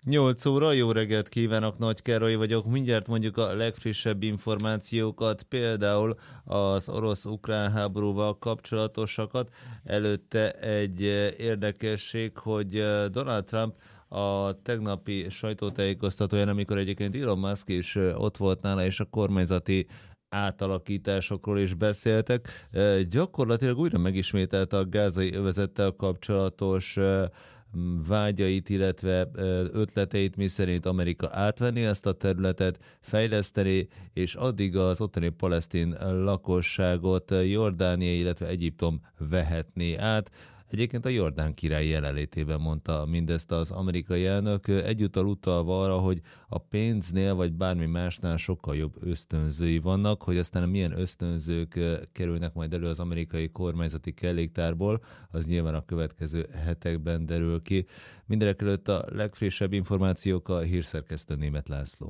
8 óra, jó reggelt kívánok, Nagy Károly vagyok. Mindjárt mondjuk a legfrissebb információkat, például az orosz-ukrán háborúval kapcsolatosakat. Előtte egy érdekesség, hogy Donald Trump a tegnapi sajtótájékoztatóján, amikor egyébként Elon Musk is ott volt nála, és a kormányzati átalakításokról is beszéltek. Gyakorlatilag újra megismételte a gázai övezettel kapcsolatos vágyait, illetve ötleteit, miszerint Amerika átvenni ezt a területet, fejleszteni, és addig az ottani palesztin lakosságot Jordánia, illetve Egyiptom vehetné át. Egyébként a Jordán király jelenlétében mondta mindezt az amerikai elnök, egyúttal utalva arra, hogy a pénznél vagy bármi másnál sokkal jobb ösztönzői vannak, hogy aztán milyen ösztönzők kerülnek majd elő az amerikai kormányzati kelléktárból, az nyilván a következő hetekben derül ki. Mindenekelőtt a legfrissebb információk a hírszerkesztő Németh László.